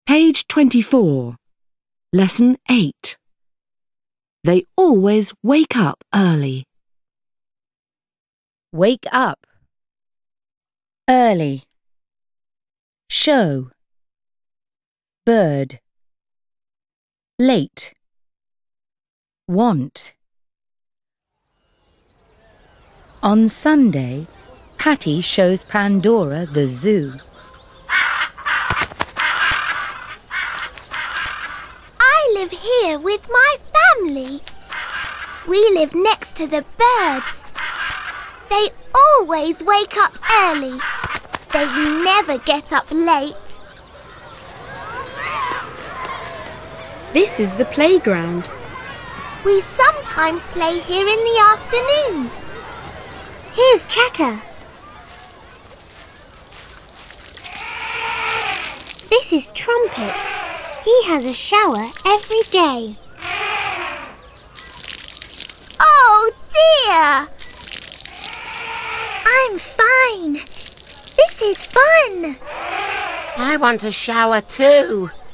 Page 24. Lesson 8. They always wake up early. Wake up. Early. Show. Bird. Late. Want. On Sunday, Patty shows Pandora the zoo. I live here with my family. We live next to the birds. They always wake up early. They never get up late. This is the playground. We sometimes play here in the afternoon. Here's Chatter. This is Trumpet. He has a shower every day. Oh dear! I'm fine. This is fun. I want a shower too.